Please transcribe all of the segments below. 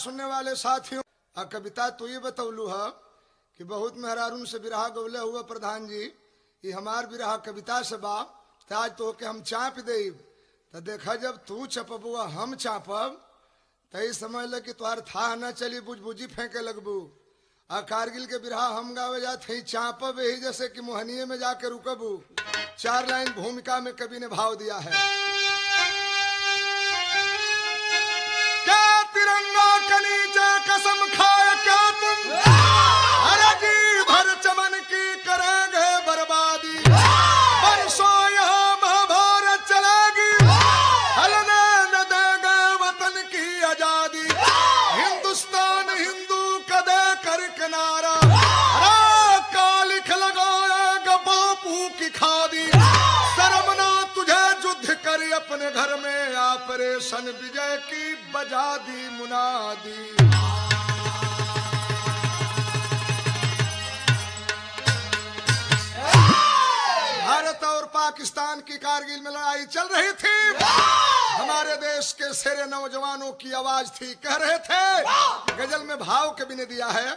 सुनने वाले साथियों, आ कविता तो ये बतौलू है कि बहुत मेहरारून से बिरहा गौले हुआ प्रधान जी, ये हमार बिरहा कविता से बा, आज तो के हम चाप दे तो देखा जब तू चपबू हम चापब तो समझ ल कि तुहार था न चली बुझबुझी फेंके लगबू। आ कारगिल के बिरहा हम गावे जाते चापब यही जैसे कि मोहनिये में जाके रुकबू। 4 लाइन भूमिका में कवि ने भाव दिया है। क्या तिरंगा के नीचे कसम खाए क्या तुम, अरे जी भर चमन की करेंगे बर्बादी, बरसों यहाँ महाभारत चलेगी, हलने न देंगे वतन की आजादी। हिंदुस्तान हिंदू का दे कर किनारा, अरे कालिख लगाएगा बापू की खादी। शर्म ना तुझे युद्ध कर अपने घर में, ऑपरेशन विजय की बजा दी मुनादी। भारत और पाकिस्तान की कारगिल में लड़ाई चल रही थी। हमारे देश के शेरे नौजवानों की आवाज थी, कह रहे थे, गजल में भाव कवि ने दिया है।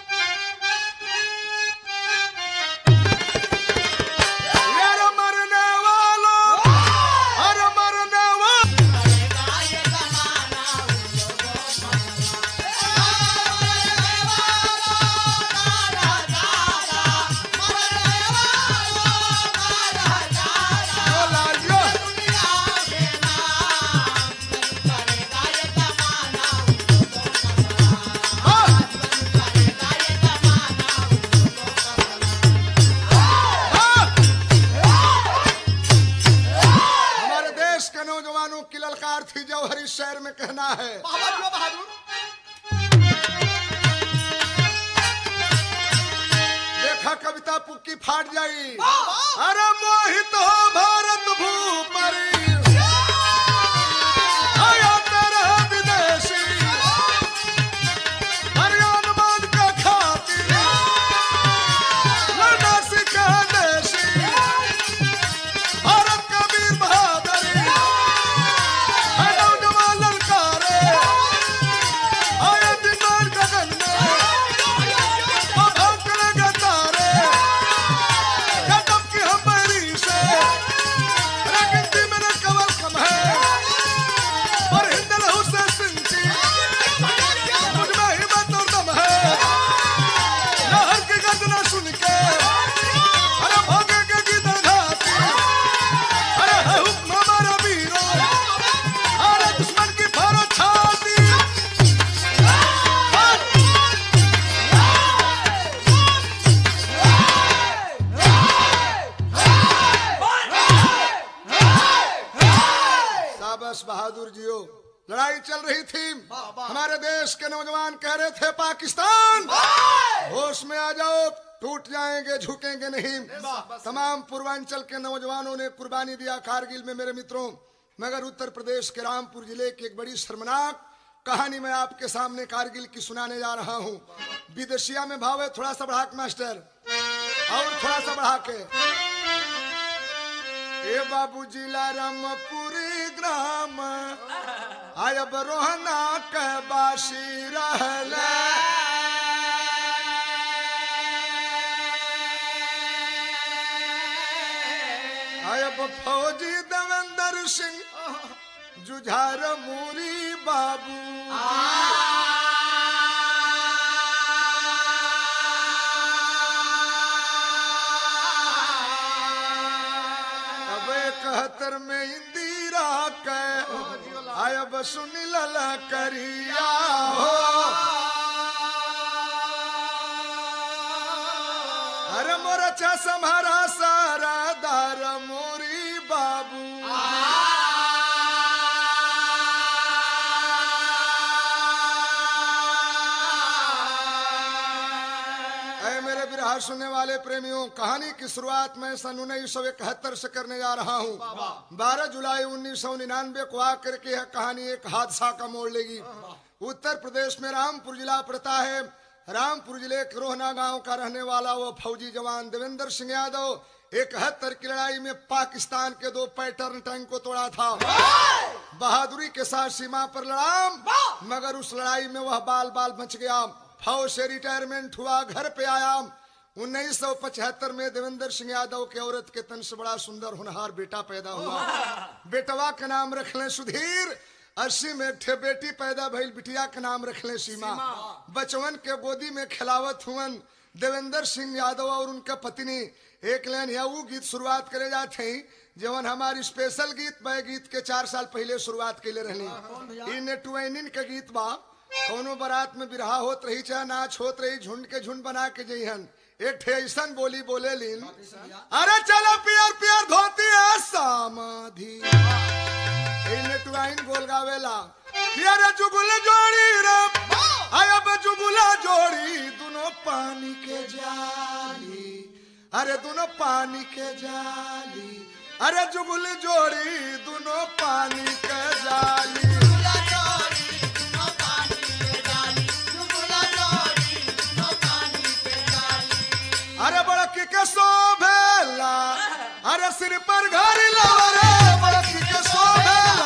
की ललकार थी जौहरी शहर में कहना है। देखा कविता पुक्की फाट जाई। अरे मोहित हो भारत भूपरी, आया तेरा विदेशी, हरियाणा का खातिर लड़ना सीखा देशी। भारत का वीर बहादुरी बहादुर जियो। लड़ाई चल रही थी, हमारे देश के नौजवान कह रहे थे पाकिस्तान होश में आ जाओ, टूट जाएंगे झुकेंगे नहीं। तमाम पूर्वांचल के नौजवानों ने कुर्बानी दिया कारगिल में मेरे मित्रों। मगर उत्तर प्रदेश के रामपुर जिले की एक बड़ी शर्मनाक कहानी मैं आपके सामने कारगिल की सुनाने जा रहा हूँ। विदेशिया में भाव है, थोड़ा सा बढ़ा के मास्टर, और थोड़ा सा बढ़ा के। ए बाबू जिला रामपुरी ग्राम आयब रोहना के बासी रहले, आयब फौजी देवेंद्र सिंह जुझार मूरी बाबू। में इंदिरा के आयब सुनिल करिया हो, अरे मोर चमहरा सारा दार मोरी बाबू। मेरे बिरहा सुनने वाले प्रेमियों, कहानी की शुरुआत मैं सन 1971 से करने जा रहा हूँ। 12 जुलाई 1999 को आकर के यह कहानी एक हादसा का मोड़ लेगी। उत्तर प्रदेश में रामपुर जिला पड़ता है। रामपुर जिले के रोहना गांव का रहने वाला वो फौजी जवान देवेंद्र सिंह यादव 71 की लड़ाई में पाकिस्तान के 2 पैटर्न टैंक को तोड़ा था। बहादुरी के साथ सीमा पर लड़ा, मगर उस लड़ाई में वह बाल बाल बच गया। फौज से रिटायरमेंट हुआ, घर पे आया। 1975 में देवेंद्र सिंह यादव के औरत के तन से बड़ा सुंदर होनहार बेटा पैदा हुआ। बेटवा का नाम रखले सुधीर। 80 में एक बेटी पैदा भइल, बिटिया का नाम रखले सीमा। बचवन के गोदी में खिलावत हुवन देवेंद्र सिंह यादव और उनका पत्नी। एक लाइन या वो गीत शुरुआत करे जाते हैं जवन हमारी स्पेशल गीत बे गीत के 4 साल पहले शुरुआत के लिए रहली। इन नेटवाइनिन के गीत बा, कोनो बारात में बिरहा होत रही चाहे नाच होत रही, झुंड के झुंड बना के जइहन एक ठे ऐसन बोली बोले लीन, अरे चलो पियर पियर धोती है समाधि। नेटवाइन बोल गावेला पियर जुगुल जोड़ी रे अब जुगुला जोड़ी दोनों पानी के जाली, अरे दोनों पानी के जाली, अरे जुगुल जोड़ी दोनों पानी के जाली। अरे बड़की के शोभेला, अरे सिर पर घड़ी लावा रे, बड़की के शोभेला,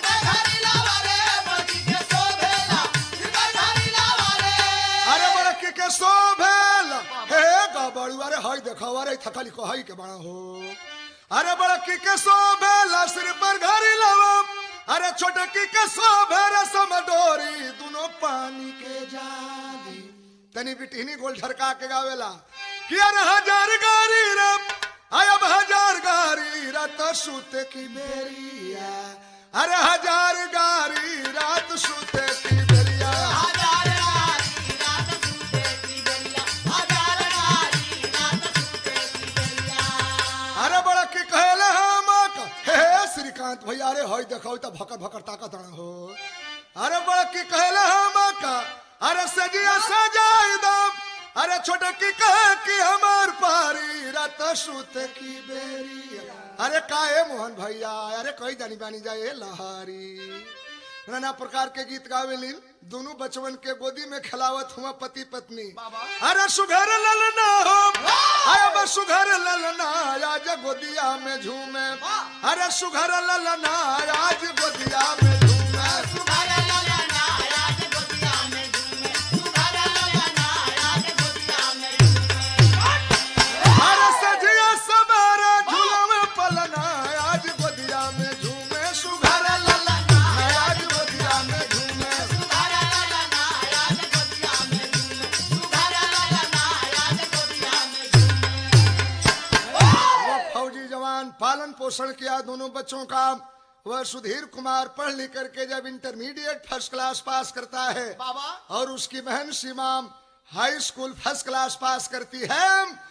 अरे बड़की के शोभेला हे गबड़ू, अरे हई देखो अरे थकाली को हई के बड़ा हो। अरे बड़की के शोभेला सिर पर घड़ी लावा, अरे छोटकी के शोभेला समडोरी दोनों पानी के जाली। तनी बिटिनी गोल झरका के गावेला कि अरे हजार गारी रे अब हजार गारी रात सुते की बेरिया, अरे हजार गारी रात सुते की बेरिया, हजार गारी रात सुते की बेरिया, हजार गारी रात सुते की बेरिया। अरे बड़ा की कहले हम हे श्रीकांत भैया, अरे हई देखो त भकर भकर ताकत हो। अरे बड़ा की कहले हम अरे सजिया सजाई दम, अरे छोटे की कहे कि हमार पारी रात सुत की बेरी। अरे काहे मोहन भैया, अरे कोई जानी बानी जाए लहारी। नाना प्रकार के गीत गावेलीन, दोनों बचवन के गोदी में खिलावत हुआ पति पत्नी। अरे सुघर ललना हो, अरे सुघर ललना आज गोदिया में झूमे, अरे सुघर ललना आज गोदिया में झूमे, सुघर ललना आज गोदिया में झूमे, सुघर ललना आज गोदिया में झूमे। अरे सजिया सवारा झूला में पलना आज गोदिया में झूमे, सुघर ललना आज गोदिया में झूमे, सुघर ललना आज गोदिया में झूमे, सुघर ललना आज गोदिया में झूमे। वो फौजी जवान पालन पोषण किया दोनों बच्चों का। वह सुधीर कुमार पढ़ लिख करके जब इंटरमीडिएट फर्स्ट क्लास पास करता है और उसकी बहन Seema high school first class pass करती है।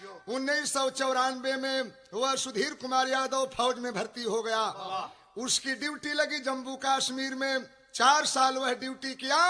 1994 में वह सुधीर कुमार यादव फौज में भर्ती हो गया। उसकी ड्यूटी लगी जम्मू कश्मीर में। 4 साल वह ड्यूटी किया।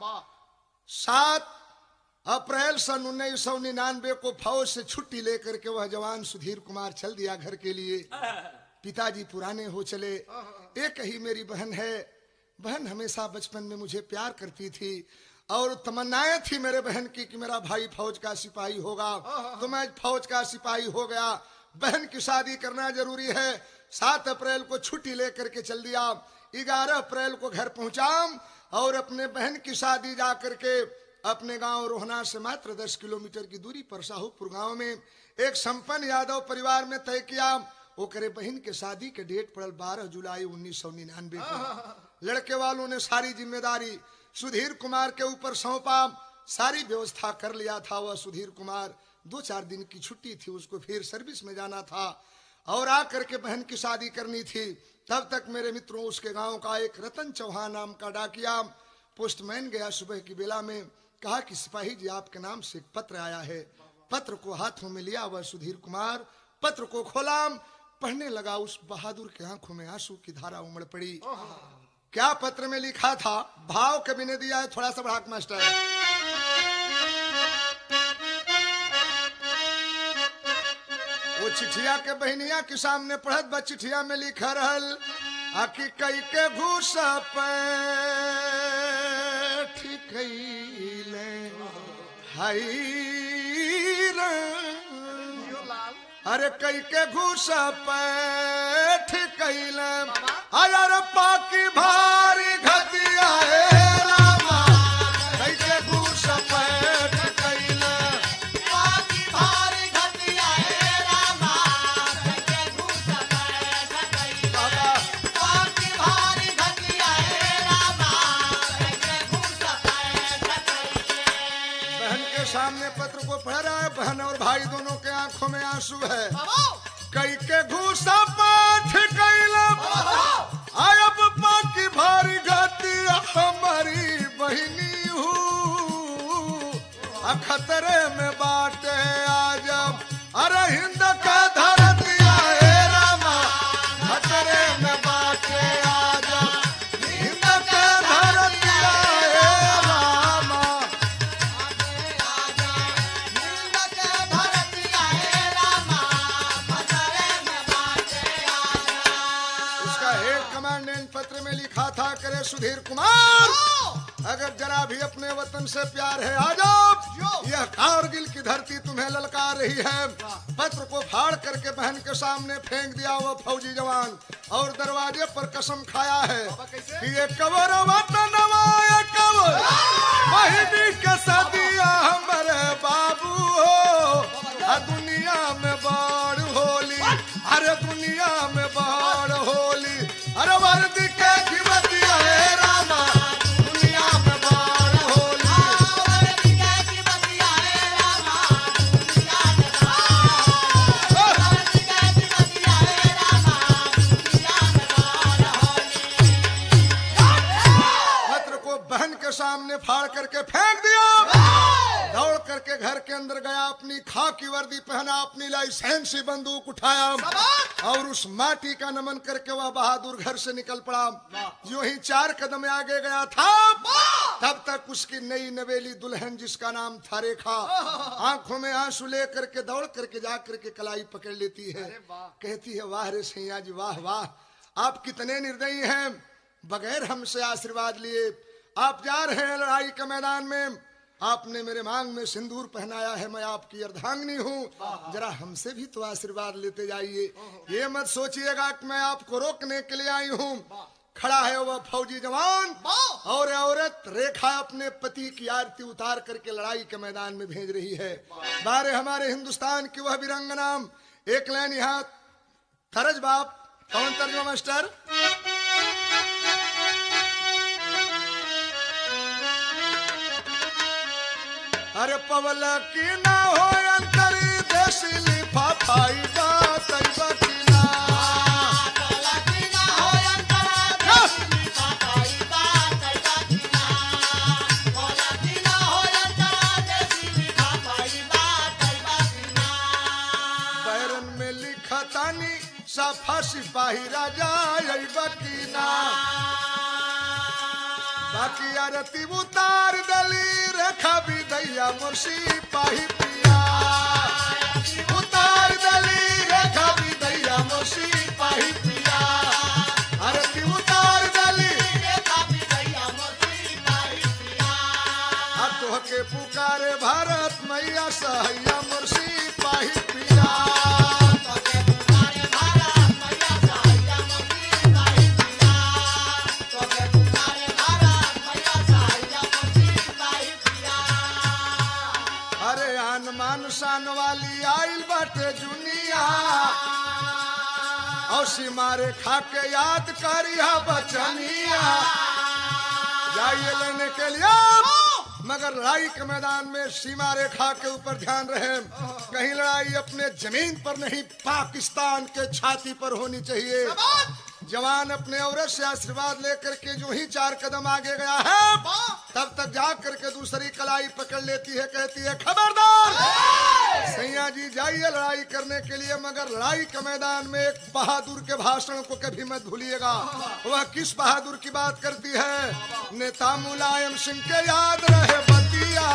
7 अप्रैल सन 1999 को फौज से छुट्टी लेकर के वह जवान सुधीर कुमार चल दिया घर के लिए। पिताजी पुराने हो चले। एक ही मेरी बहन है। बहन हमेशा बचपन में मुझे प्यार करती थी और तमन्नाएं थी मेरे बहन की कि मेरा भाई फौज का सिपाही होगा, तो मैं फौज का सिपाही हो गया। बहन की शादी करना जरूरी है। 7 अप्रैल को छुट्टी लेकर के चल दिया। 11 अप्रैल को घर पहुंचा और अपने बहन की शादी जा करके अपने गांव रोहना से मात्र 10 किलोमीटर की दूरी पर साहूपुर गांव में एक संपन्न यादव परिवार में तय किया। वो करे बहन के शादी के डेट पड़ल 12 जुलाई 1999 को। लड़के वालों ने सारी जिम्मेदारी सुधीर कुमार के ऊपर सौंपा। सारी व्यवस्था कर लिया था। वह सुधीर कुमार 2-4 दिन की छुट्टी थी, उसको फिर सर्विस में जाना था और आकर के बहन की शादी करनी थी। तब तक मेरे मित्रों उसके गांव का एक रतन चौहान नाम का डाकिया पोस्टमैन गया सुबह की बेला में, कहा कि सिपाही जी आपके नाम से एक पत्र आया है। पत्र को हाथों में लिया वह सुधीर कुमार पत्र को खोला, पढ़ने लगा। उस बहादुर के आंखों में आंसू की धारा उमड़ पड़ी। क्या पत्र में लिखा था? भाव कवि ने दिया है, थोड़ा सा बढ़ा के मास्टर। वो चिठिया के बहनिया के सामने पढ़त बा। चिठिया में लिखा रहल आखि कई के घूस पे ठीक हाय अरे कई के घूसा पैठ कैलम अयर पाकी भारी घतिया हे रामा कई के घूसा पैठ कैलम पाकी भारी घतिया हे रामा कई के घूसा पैठ कैलम पाकी भारी घतिया हे रामा कई के घूसा पैठ कैलम। बहन के सामने पत्र को पढ़ रहा है। बहन और भाई दोनों के आंखों में आंसू है। कई के घूसा पाठ कैलम आयब पाकी भारी घाती हमारी बहिनी हूँ खतरे में बाटे आजम अरे हिंद का धरतिया हे रामा खतरे में बाटे आजम हिंद का धरतिया हे रामा उसका हेड कमांडेंट पत्र में लिखा था करे सुधीर कुमार अगर जरा भी अपने वतन से प्यार है आ जाओ यह कारगिल की धरती तुम्हें ललकार रही है। पत्र को फाड़ करके बहन के सामने फेंक दिया वो फौजी जवान और दरवाजे पर कसम खाया है कि ये कबर वतन ये कबर बहिनी के सदिया हमारे बाबू हो दुनिया में बाढ़ होली अरे दुनिया में बाढ़ होली अरे वर्दी के कीमतिया है रामा दुनिया में बाढ़ होली पत्र को बहन के सामने फाड़ करके फेंक दिया। दौड़ करके घर के अंदर गया अपनी खाकी वर्दी पहना अपनी लाइसेंसी बंदूक उठाया और उस माटी का नमन करके वह बहादुर घर से निकल पड़ा। यूं ही 4 कदम आगे गया था तब तक उसकी नई नवेली दुल्हन जिसका नाम था रेखा आंखों में आंसू लेकर के दौड़ करके जा करके कलाई पकड़ लेती है। कहती है वाह रे सैया जी वाह वाह आप कितने निर्दयी हैं बगैर हमसे आशीर्वाद लिए आप जा रहे हैं लड़ाई के मैदान में आपने मेरे मांग में सिंदूर पहनाया है मैं आपकी अर्धांगिनी हूँ जरा हमसे भी तो आशीर्वाद लेते जाइए। ये मत सोचिएगा कि मैं आपको रोकने के लिए आई हूँ। खड़ा है वह फौजी जवान और औरत रेखा अपने पति की आरती उतार करके लड़ाई के मैदान में भेज रही है। बारे हमारे हिंदुस्तान की वह वीरांगना एक लाइन यहाँ तरज बाप कौन तर्जुमा मास्टर अरे पवल की ना हो अंतरी देसी लिफाफाई बात की ना पैरन में लिखा तानी सफा सिपाही राजा बकीना बाकी आरती उतार दली रेखा भी दैया मुर्शी पाही पिया उतार दली रेखा भी दैया मुर्शी पाही पिया आरती उतार दली रेखा भी दैया मुर्शी पाही पिया अब तो के पुकारे भारत मैया सहैया मुर्शी पाही पिया मान शान वाली आइल बाटे जुनिया और सीमारे खा के याद करिया बचनिया जाइए लेने के लिए मगर लड़ाई के मैदान में सीमा रेखा के ऊपर ध्यान रहे कहीं लड़ाई अपने जमीन पर नहीं पाकिस्तान के छाती पर होनी चाहिए। जवान अपने औरत से आशीर्वाद लेकर के जो ही 4 कदम आगे गया है तब तक जा करके दूसरी कलाई पकड़ लेती है कहती है खबरदार सैया जी जाइए लड़ाई करने के लिए मगर लड़ाई के मैदान में एक बहादुर के भाषण को कभी मत भूलिएगा। वह किस बहादुर की बात करती है नेता मुलायम सिंह के याद रहे बतिया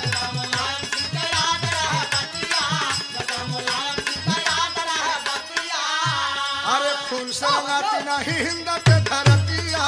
अरे खून से रंगाती नहीं हिंद के धरतिया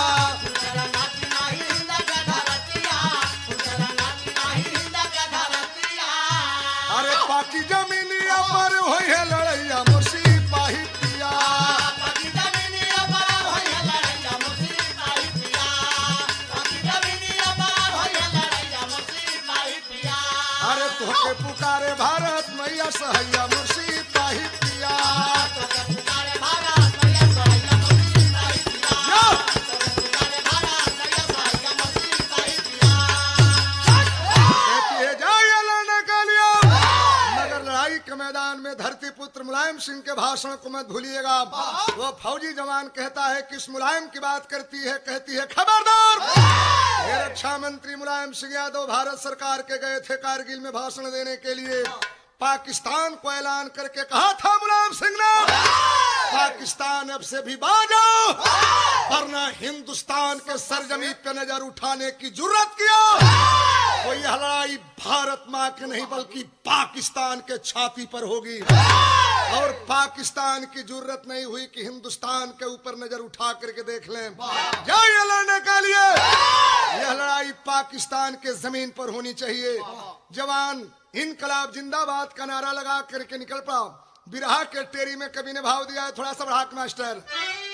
पर होई है लड़ैया मुर्शी पाही पिया पकी जमीनिया पर होई लड़ैया मुर्शी पाही पिया पकी जमीनिया पर होई लड़ैया मुर्शी पाही पिया अरे तोहके पुकारे भारत मैया सहैया मुर्शी पाही पिया तो पुकारे भारत मैया सहैया मुर्शी पाही पिया यो! तो पुकारे भारत मैया सहैया मुर्शी पाही पिया कहती है जाइए लड़ने के लिए मगर लड़ाई के मैदान में धरती पुत्र मुलायम सिंह के भाषण को मत भूलिएगा। वो फौजी जवान कहता है किस मुलायम की बात करती है, कहती है खबरदार। ये रक्षा मंत्री मुलायम सिंह यादव भारत सरकार के गए थे कारगिल में भाषण देने के लिए। पाकिस्तान को ऐलान करके कहा था मुलायम सिंह ने पाकिस्तान अब से भी बाजो वरना हिंदुस्तान के सरजमी पे नजर उठाने की जुर्रत किया तो यह लड़ाई भारत माँ के नहीं बल्कि पाकिस्तान के छाती पर होगी। और पाकिस्तान की जुर्रत नहीं हुई कि हिंदुस्तान के ऊपर नजर उठा करके देख लें। जाइए लड़ने के लिए यह लड़ाई पाकिस्तान के जमीन पर होनी चाहिए। जवान इनकलाब जिंदाबाद का नारा लगा करके निकल पड़ा। बिरहा के टेरी में कवि ने भाव दिया है, थोड़ा सा बढ़ा के मास्टर।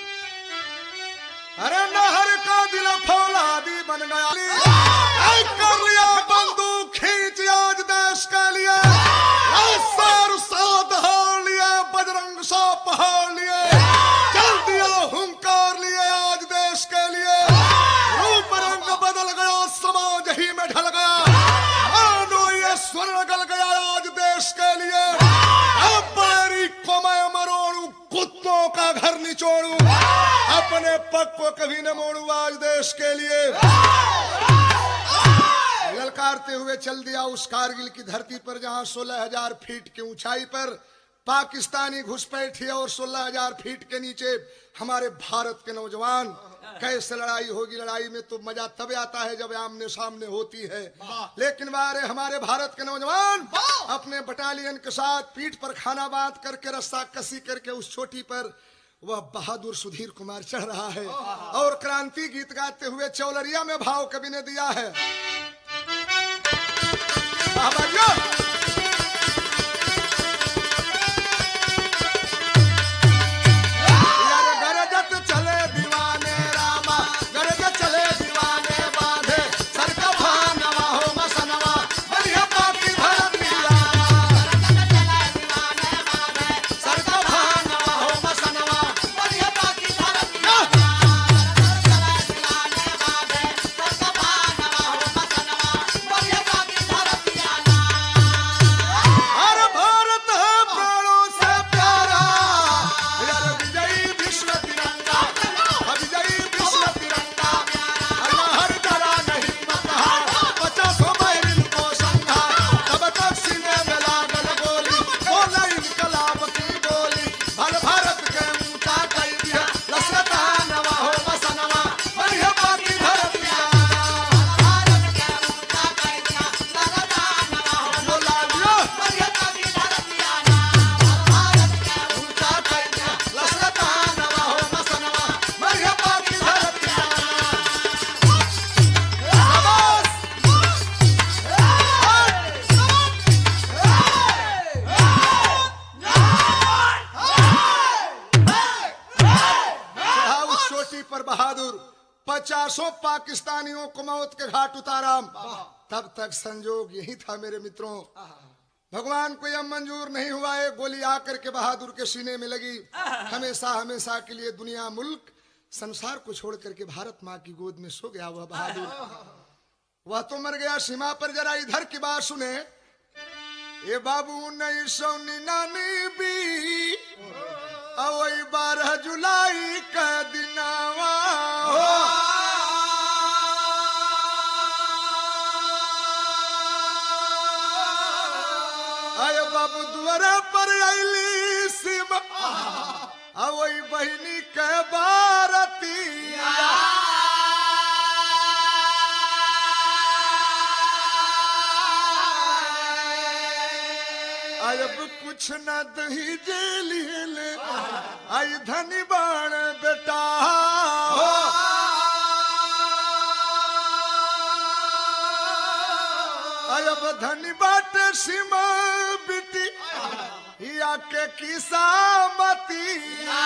अरे नहर का दिल फौलादी बन गया कर लिया बंदूक खींच आज देश के लिए सर साथ हार लिए बजरंग सा पहाड़ लिए चल दिया हुंकार लिए आज देश के लिए रूप रंग बदल गया समाज ही में ढल गया मानो ये स्वर्ण गल गया आज देश के लिए अब पैरी को मैं मरोड़ू कुत्तों का घर निचोड़ू अपने पग को कभी न मोड़ू आज देश के लिए। ललकारते हुए चल दिया उस कारगिल की धरती पर जहां 16,000 फीट की ऊंचाई पर पाकिस्तानी घुसपैठ है और 16,000 फीट के नीचे हमारे भारत के नौजवान। कैसे लड़ाई होगी? लड़ाई में तो मजा तब आता है जब आमने सामने होती है। लेकिन बारे हमारे भारत के नौजवान अपने बटालियन के साथ पीठ पर खाना बांध करके रस्सा कसी करके उस चोटी पर वह बहादुर सुधीर कुमार चढ़ रहा है और क्रांति गीत गाते हुए चौलरिया में भाव कवि ने दिया है। गरजत चले दीवाने रामा गरजत चले दीवाने बांधे सर का भानवा हो मसनवा बढ़िया पाकी धरतिया सर का भानवा हो मसनवा बढ़िया पाकी धरतिया बढ़िया पाकी धरतिया हर भारत है प्राणों से प्यारा यार विजयी विश्व तिरंगा विजयी विश्व तिरंगा हर डरा नहीं मता 50 बैरिल को संघा तब तक सीने में लागल गोली बोला इनकलाब की बोली भल भारत के ऊंचा कई दिया लसरता नवा हो मसनवा बढ़िया पाकी धरतिया बोला दिया ऊंचा कई दिया लसरता नवा हो मसनवा बढ़िया पाकी धरतिया चढ़ा उस चोटी पर बहादुर 50 पाकिस्तानियों को मौत के घाट उतारा। तब तक संजोग यही था मेरे मित्रों, भगवान को यह मंजूर नहीं हुआ है गोली आकर के बहादुर के सीने में लगी। हमेशा हमेशा के लिए दुनिया मुल्क संसार को छोड़ करके भारत माँ की गोद में सो गया वह बहादुर। वह तो मर गया सीमा पर। जरा इधर की बात सुने। ए बाबू 1999 अवई 12 जुलाई का दिनावा हो आय बाबू द्वारा पर आईली सीमा अवई बहिनी के बारतिया अब कुछ न दही जेलिए ले आई धनी बाण बेटा हो अब धनी बाट सीमा बिटी भैया के किसामतिया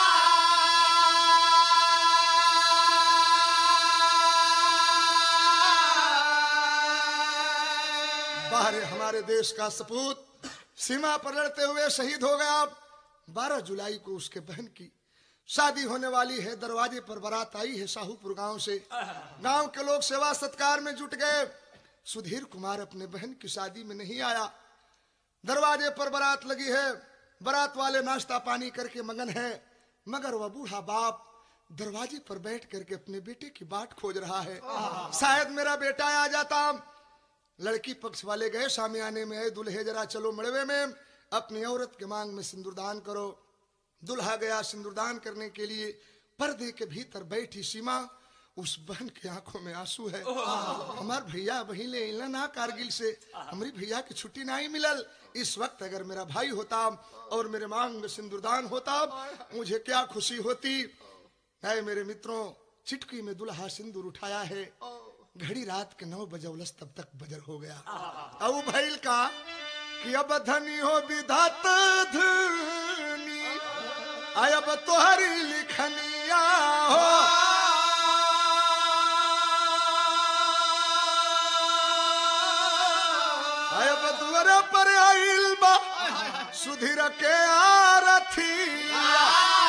बाहर हमारे देश का सपूत सीमा पर लड़ते हुए शहीद हो गया। 12 जुलाई को उसके बहन की शादी होने वाली है। दरवाजे पर बारात आई है शाहूपुर गांव से। गांव के लोग सेवा सत्कार में जुट गए। सुधीर कुमार अपने बहन की शादी में नहीं आया। दरवाजे पर बारात लगी है। बारात वाले नाश्ता पानी करके मगन है, मगर वह बूढ़ा बाप दरवाजे पर बैठ करके अपने बेटे की बाट खोज रहा है। शायद मेरा बेटा आ जाता। लड़की पक्ष वाले गए शामियाने में, दुल्हे जरा चलो मड़वे में, अपनी औरत के मांग में सिंदूरदान करो। दुल्हा गया सिंदूरदान करने के लिए। पर्दे के भीतर बैठी सीमा, उस बहन की आंखों में आंसू है। हमार भैया वही ले ना कारगिल से, हमारी भैया की छुट्टी नहीं मिलल। इस वक्त अगर मेरा भाई होता और मेरे मांग में सिंदूरदान होता, मुझे क्या खुशी होती। है मेरे मित्रों, चिटकी में दुल्हा सिंदूर उठाया है। घड़ी रात के 9 बजे तब तक बजर हो गया। अब भैल का कि अब धनी हो विधात धनी, अब तोहरी लिखनिया हो। अब दुआरे पर आइल बा सुधीर के आरथिया।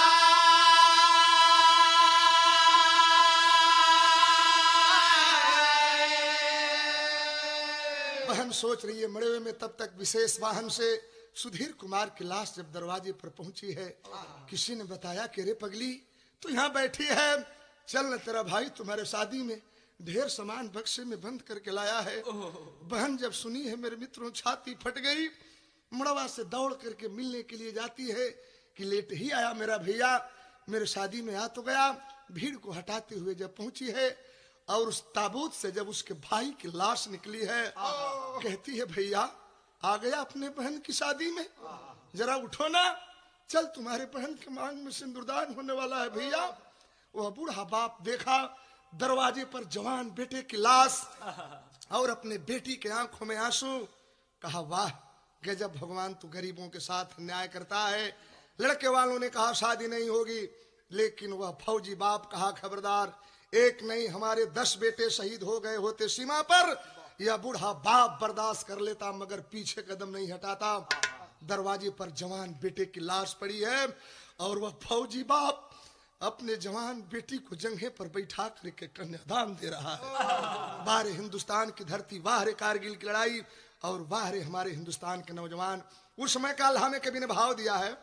बहन सोच रही है मड़वे में। तब तक विशेष वाहन से सुधीर कुमार की लाश जब दरवाजे पर पहुंची है, किसी ने बताया कि रे पगली तू यहाँ बैठी है, चल न तेरा भाई तुम्हारे शादी में ढेर सामान बक्से में बंद करके लाया है। बहन जब सुनी है मेरे मित्रों, छाती फट गई। मड़वा से दौड़ करके मिलने के लिए जाती है कि लेट ही आया मेरा भैया, मेरे शादी में आ तो गया। भीड़ को हटाते हुए जब पहुंची है और उस ताबूत से जब उसके भाई की लाश निकली है, कहती है भैया आ गया अपने बहन की शादी में, जरा उठो ना, चल तुम्हारे बहन के मांग में सिंदूरदान होने वाला है भैया। वह बूढ़ा बाप देखा दरवाजे पर जवान बेटे की लाश और अपने बेटी के आंखों में आंसू। कहा वाह गजब भगवान तू गरीबों के साथ न्याय करता है। लड़के वालों ने कहा शादी नहीं होगी, लेकिन वह फौजी बाप कहा खबरदार, एक नहीं हमारे 10 बेटे शहीद हो गए होते सीमा पर, यह बूढ़ा बाप बर्दाश्त कर लेता मगर पीछे कदम नहीं हटाता। दरवाजे पर जवान बेटे की लाश पड़ी है और वह फौजी बाप अपने जवान बेटी को जंघे पर बैठा करके कन्यादान दे रहा है। वाह रे हिंदुस्तान की धरती, वाह रे कारगिल की लड़ाई और वाह रे हमारे हिंदुस्तान के नौजवान। उस समय का अल्लाह में कभी ने भाव दिया है।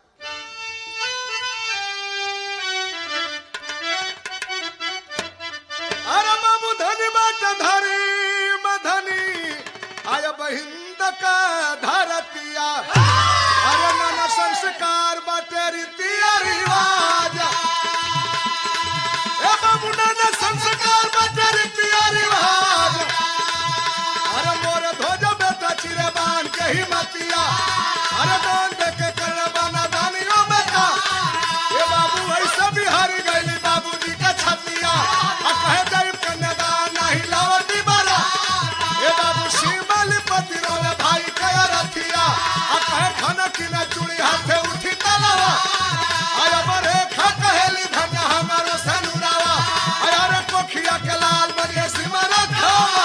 अरे मामू धनी बाट धरी मधनी आय बहिंद का धरतिया। अरे नाना संस्कार बाटे रीतिया रिवाज, ए बाबू नाना संस्कार बाटे रीतिया रिवाज। अरे मोर ध्वज बेटा चिरे बांध के ही मतिया, अरे दान दे के कर बना दानियों बेटा। ए बाबू ऐसा बिहारी गईली बाबूजी का छतिया, कहे दैव कन्यादान नहीं लावती बारा। ए बाबू शिवली पति रोवे भाई कया रथिया, कहे खाना किना चूड़ी हाथे उठी तलावा। आया बरे खा कहेली धन्य हमारो सनुरावा, आया रे कोखिया के लाल बनिए सिमरा खावा।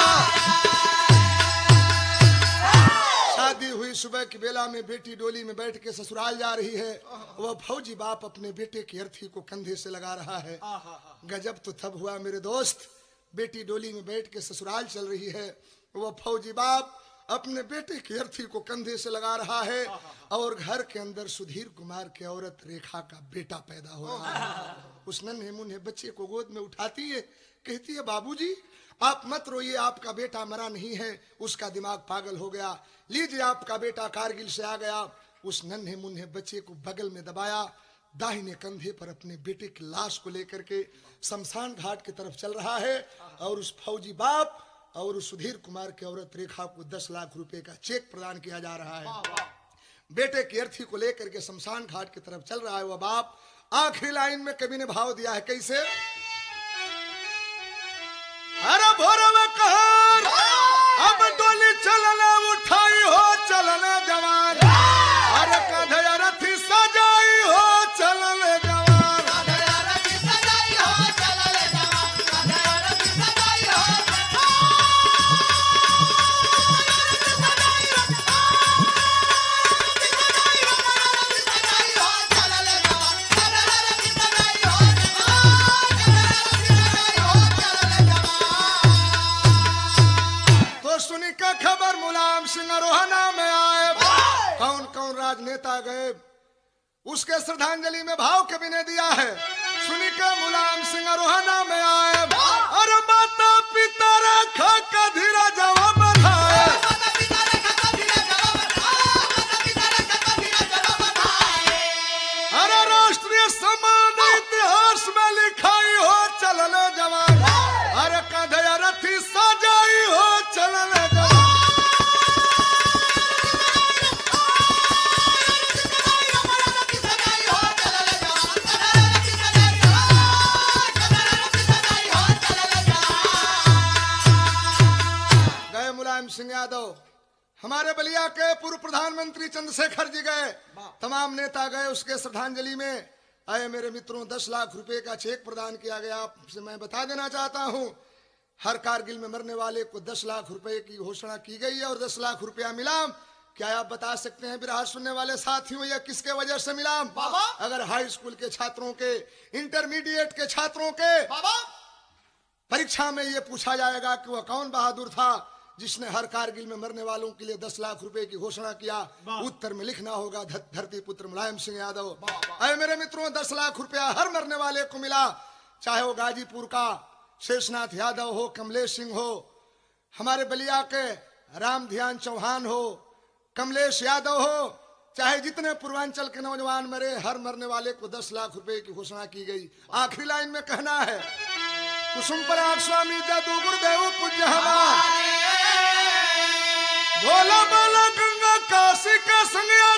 शादी हुई सुबह की बेला में बेटी डोली में बैठ के ससुराल जा रही है। वह फौजी बाप अपने बेटे की अर्थी को कंधे से लगा रहा है। गजब तो तब हुआ मेरे दोस्त, बेटी डोली में बैठ के ससुराल चल रही है। वह फौजी बाप अपने बेटे की अर्थी को कंधे से लगा रहा है और घर के अंदर सुधीर कुमार की औरत रेखा का बेटा पैदा हो रहा है। उस नन्हे मुन्ने बच्चे को गोद में उठाती है, कहती है बाबूजी आप मत रोइए, आपका बेटा मरा नहीं है, उसका दिमाग पागल हो गया। लीजिए आपका बेटा कारगिल से आ गया। उस नन्हे मुन्ने बच्चे को बगल में दबाया, दाहिने कंधे पर अपने बेटे की लाश को लेकर के शमशान घाट की तरफ चल रहा है और उस फौजी बाप और उस सुधीर कुमार की औरत रेखा को 10 लाख रुपए का चेक प्रदान किया जा रहा है। बेटे की अर्थी को लेकर के शमशान घाट की तरफ चल रहा है वह बाप। आखिरी लाइन में कवि ने भाव दिया है कैसे? अरे भोरवा कहर अब डोली चलना उठाई हो चलना जवान, अरे कांधे आज नेता गए, उसके श्रद्धांजलि में भाव के बिने दिया है। सुनी के मुलायम सिंह रोहना में आए, और माता पिता रखा का धीरा जवाब बनाए। अरे राष्ट्रीय समान इतिहास में लिखाई हो चलने जवान, अरे कधया रथी सजाई हो चलने जवान। मुलायम सिंह यादव, हमारे बलिया के पूर्व प्रधानमंत्री चंद्रशेखर जी गए, तमाम नेता गए, उसके श्रद्धांजलि में आए। मेरे मित्रों, 10 लाख रुपए का चेक प्रदान किया गया। आपसे मैं बता देना चाहता हूं, हर कारगिल में मरने वाले को 10 लाख रुपए की घोषणा की गई है और 10 लाख रुपया मिला। क्या आप बता सकते हैं बिरहा सुनने वाले साथियों, यह किसके वजह से मिला? अगर हाई स्कूल के छात्रों के, इंटरमीडिएट के छात्रों के परीक्षा में यह पूछा जाएगा कि वह कौन बहादुर था जिसने हर कारगिल में मरने वालों के लिए 10 लाख रुपए की घोषणा किया, उत्तर में लिखना होगा धरती पुत्र मुलायम सिंह यादव। अरे मेरे मित्रों, 10 लाख रुपया हर मरने वाले को मिला, चाहे वो गाजीपुर का शेषनाथ यादव हो, कमलेश सिंह हो, हमारे बलिया के राम ध्यान चौहान हो, कमलेश यादव हो, चाहे जितने पूर्वांचल के नौजवान मरे, हर मरने वाले को 10 लाख रुपए की घोषणा की गई। आखिरी लाइन में कहना है, कुसुम पराग स्वामी जादू गुरुदेव पूज्य हमारा, बोला बोला गंगा काशी का संग